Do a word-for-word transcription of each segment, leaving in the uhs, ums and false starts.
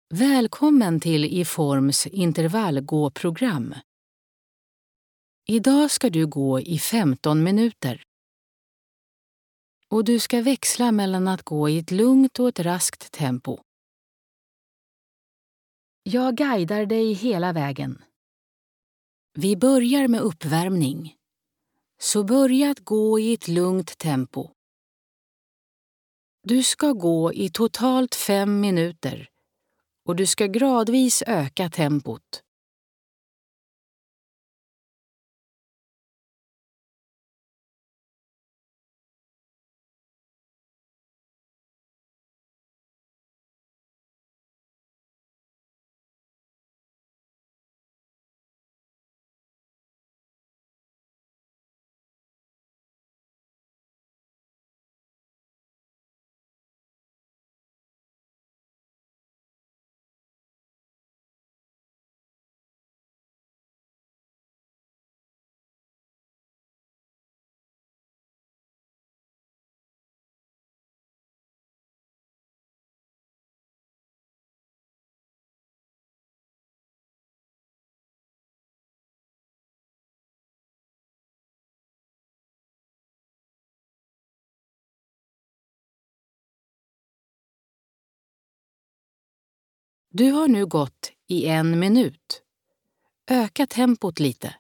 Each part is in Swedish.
Välkommen till Iforms intervallgåprogram. Idag ska du gå i femton minuter. Och du ska växla mellan att gå i ett lugnt och ett raskt tempo. Jag guidar dig hela vägen. Vi börjar med uppvärmning. Så börja att gå i ett lugnt tempo. Du ska gå i totalt fem minuter och du ska gradvis öka tempot. Du har nu gått i en minut. Öka tempot lite.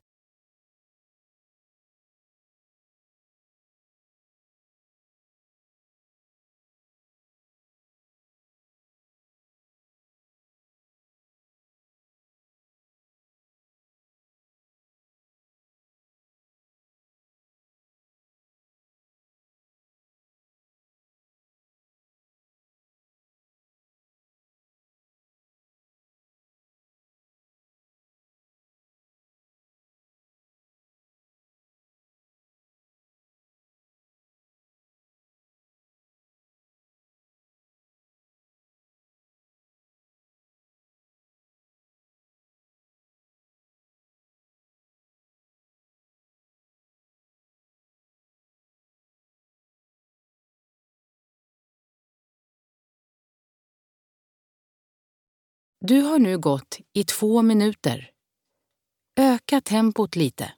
Du har nu gått i två minuter. Öka tempot lite.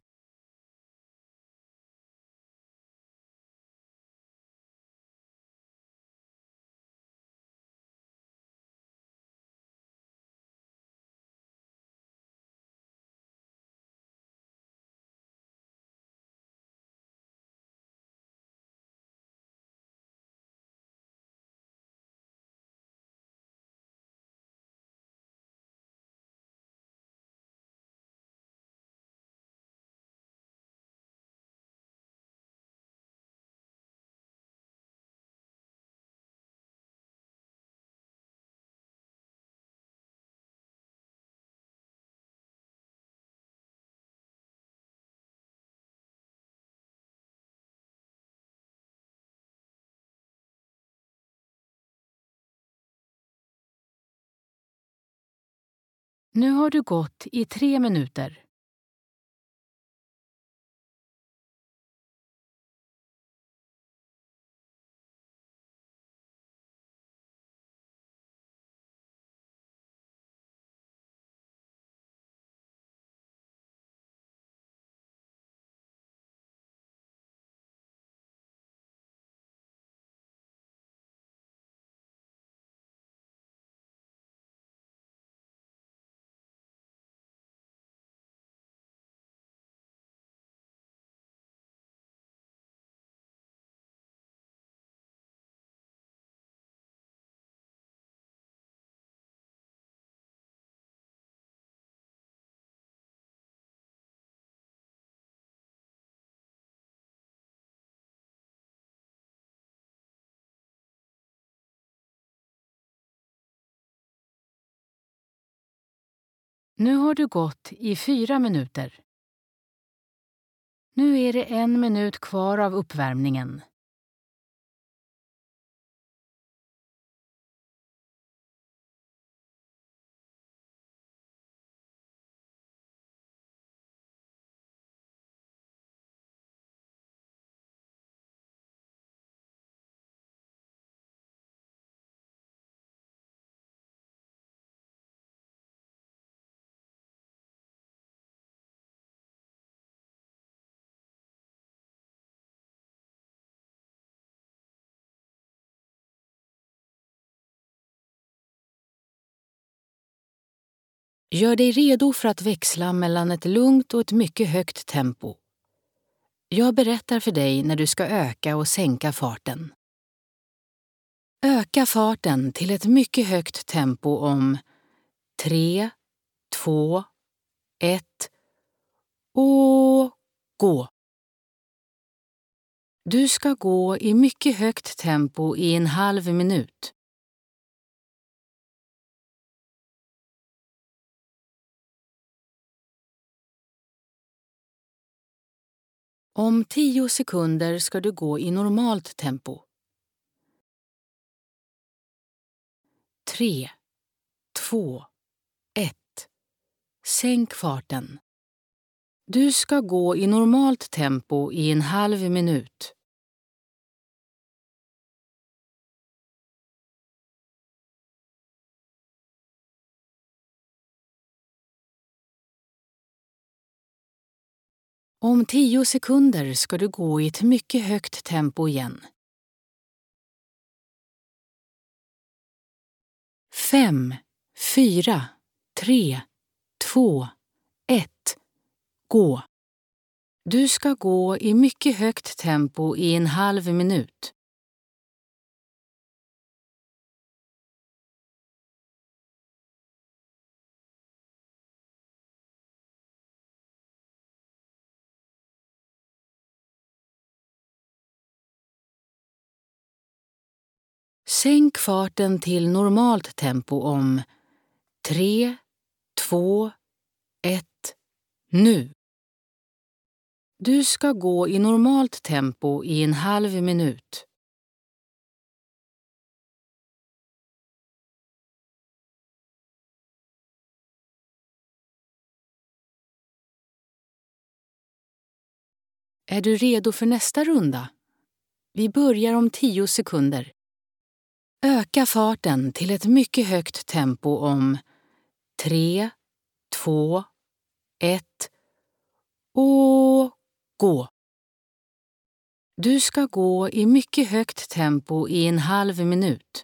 Nu har du gått i tre minuter. Nu har du gått i fyra minuter. Nu är det en minut kvar av uppvärmningen. Gör dig redo för att växla mellan ett lugnt och ett mycket högt tempo. Jag berättar för dig när du ska öka och sänka farten. Öka farten till ett mycket högt tempo om tre, två, ett och gå. Du ska gå i mycket högt tempo i en halv minut. Om tio sekunder ska du gå i normalt tempo. Tre, två, ett. Sänk farten. Du ska gå i normalt tempo i en halv minut. Om tio sekunder ska du gå i ett mycket högt tempo igen. Fem, fyra, tre, två, ett. Gå. Du ska gå i mycket högt tempo i en halv minut. Sänk farten till normalt tempo om tre, två, ett, nu. Du ska gå i normalt tempo i en halv minut. Är du redo för nästa runda? Vi börjar om tio sekunder. Öka farten till ett mycket högt tempo om tre, två, ett och gå. Du ska gå i mycket högt tempo i en halv minut.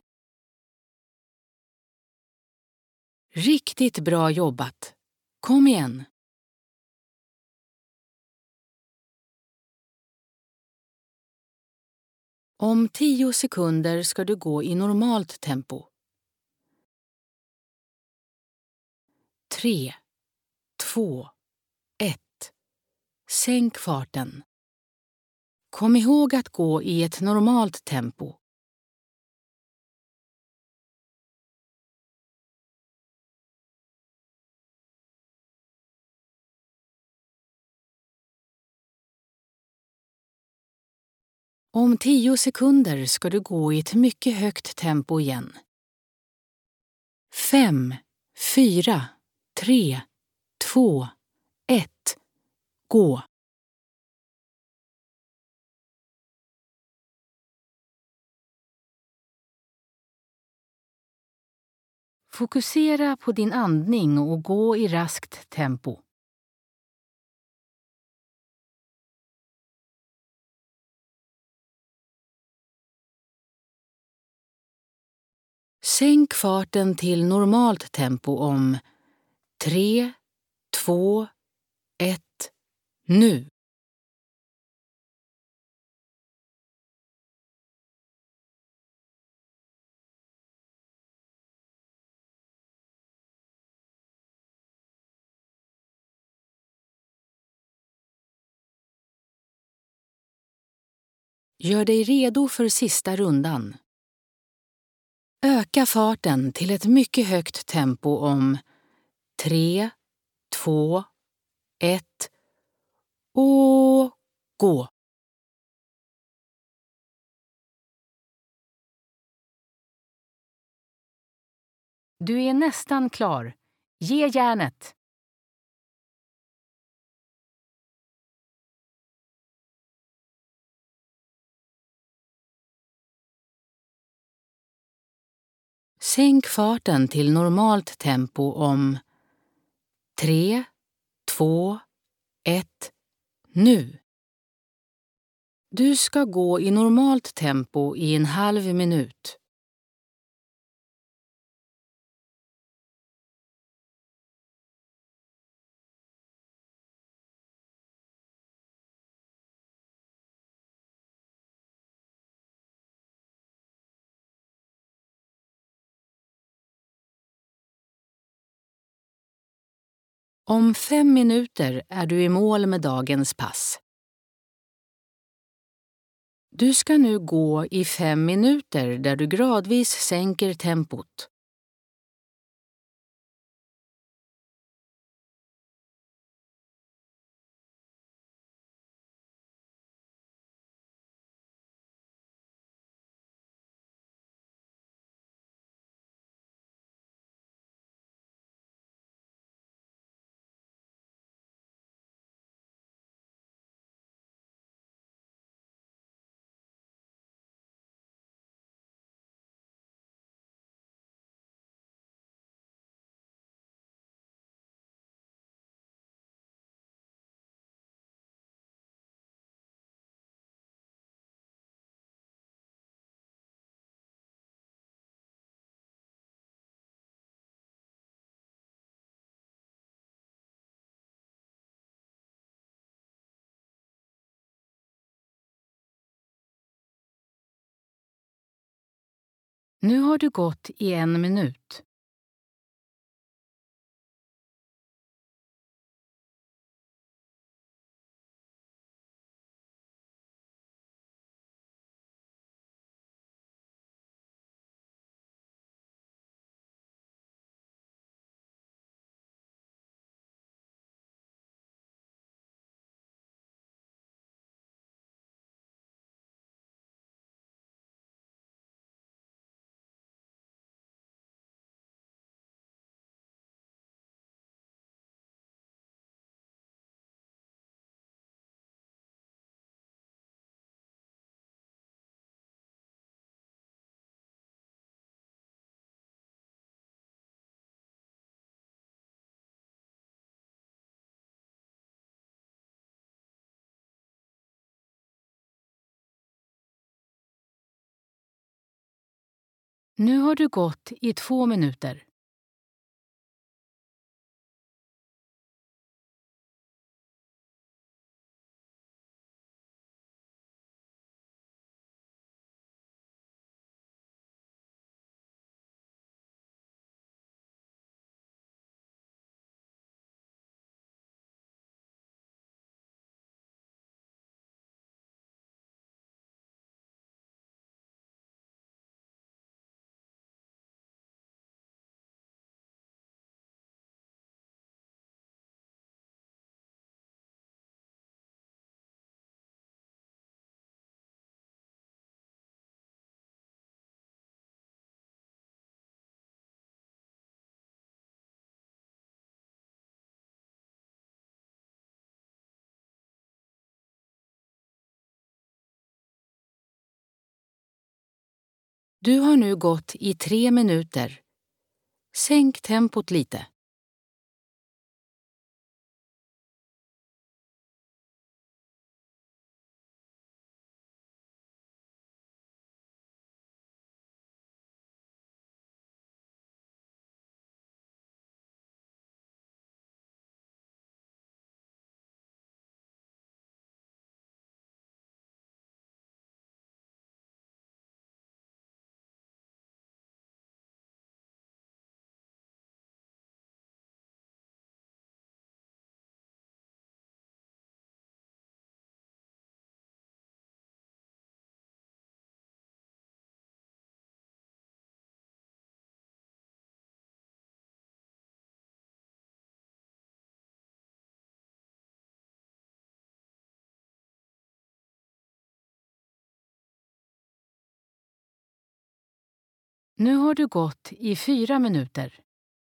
Riktigt bra jobbat! Kom igen! Om tio sekunder ska du gå i normalt tempo. Tre, två, ett. Sänk farten. Kom ihåg att gå i ett normalt tempo. Om tio sekunder ska du gå i ett mycket högt tempo igen. Fem, fyra, tre, två, ett. Gå. Fokusera på din andning och gå i raskt tempo. Sänk farten till normalt tempo om tre, två, ett, nu. Gör dig redo för sista rundan. Öka farten till ett mycket högt tempo om tre, två, ett och gå. Du är nästan klar. Ge järnet! Sänk farten till normalt tempo om tre, två, ett, nu. Du ska gå i normalt tempo i en halv minut. Om fem minuter är du i mål med dagens pass. Du ska nu gå i fem minuter där du gradvis sänker tempot. Nu har du gått i en minut. Nu har du gått i två minuter. Du har nu gått i tre minuter. Sänk tempot lite. Nu har du gått i fyra minuter.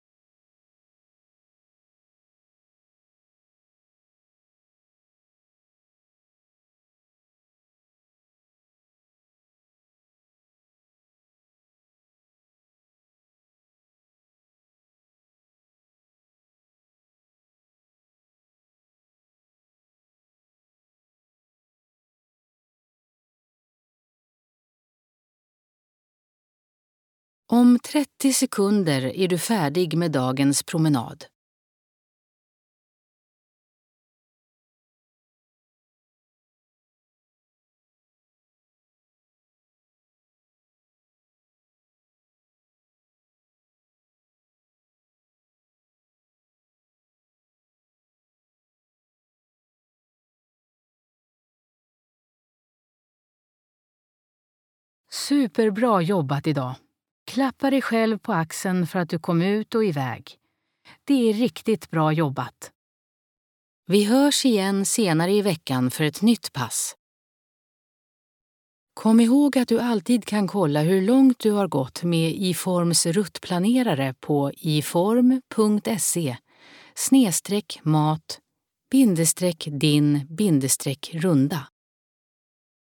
Om trettio sekunder är du färdig med dagens promenad. Superbra jobbat idag. Klappa dig själv på axeln för att du kom ut och iväg. Det är riktigt bra jobbat. Vi hörs igen senare i veckan för ett nytt pass. Kom ihåg att du alltid kan kolla hur långt du har gått med iForms ruttplanerare på iform.se snedstreck mat bindestreck din bindestreck runda.